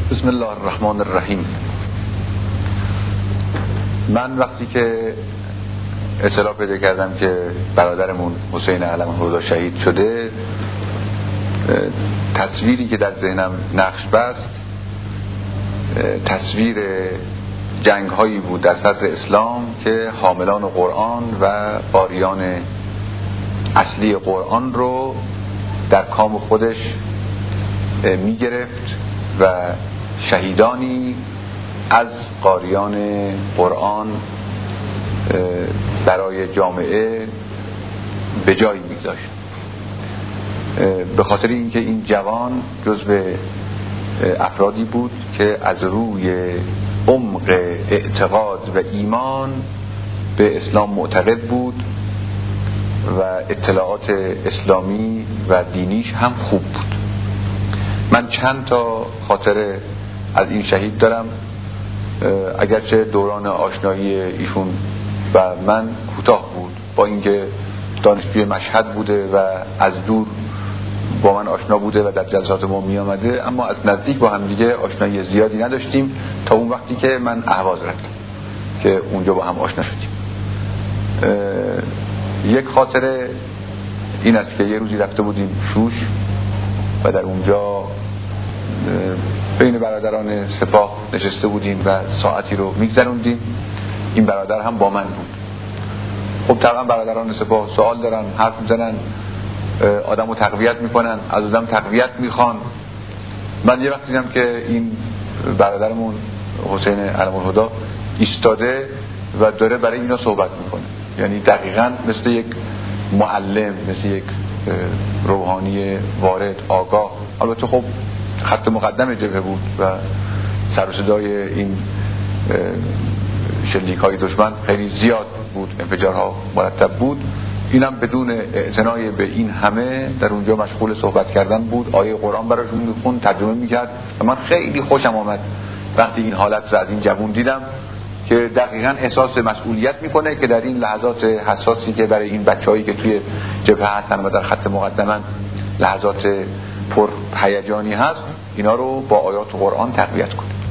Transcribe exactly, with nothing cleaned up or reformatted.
بسم الله الرحمن الرحیم. من وقتی که اطلاع پیدا کردم که برادرمون حسین علم الهدی شهید شده، تصویری که در ذهنم نقش بست تصویر جنگ هایی بود در صدر اسلام که حاملان قرآن و قاریان اصلی قرآن رو در کام خودش می گرفت و شهیدانی از قاریان قرآن برای جامعه به جایی می‌گذاشت. به خاطر اینکه این جوان جزو افرادی بود که از روی عمق اعتقاد و ایمان به اسلام معتقد بود و اطلاعات اسلامی و دینیش هم خوب بود. من چند تا خاطره از این شهید دارم، اگرچه دوران آشنایی ایشون و من کوتاه بود، با اینکه دانشجوی مشهد بوده و از دور با من آشنا بوده و در جلسات ما می آمده، اما از نزدیک با هم دیگه آشنایی زیادی نداشتیم تا اون وقتی که من اهواز رفتم که اونجا با هم آشنا شدیم. یک خاطره این است که یه روزی رفته بودیم شوش و در اونجا بین برادران سپاه نشسته بودیم و ساعتی رو میگذروندیم. این برادر هم با من بود. خب طبعا برادران سپاه سوال دارن، حرف میزنن، آدم رو تقویت میکنن، از آدم تقویت میخوان. من یه وقت دیدم که این برادرمون حسین علم الهدی ایستاده و داره برای اینا صحبت میکنه، یعنی دقیقاً مثل یک معلم، مثل یک روحانی وارد آگاه. البته خب خط مقدم جبهه بود و سر و صدای این شلیک های دشمن خیلی زیاد بود، انفجارها مرتب بود. اینم بدون اعتنای به این همه در اونجا مشغول صحبت کردن بود، آیه قرآن براشون میخوند، ترجمه میکرد و من خیلی خوشم آمد وقتی این حالت رو از این جوون دیدم که دقیقاً احساس مسئولیت میکنه که در این لحظات حساسی که برای این بچه‌هایی که توی جبهه هستن و در خط مقدمن لحظات پر هیجانی هست، اینا رو با آیات قرآن تقویت کنه.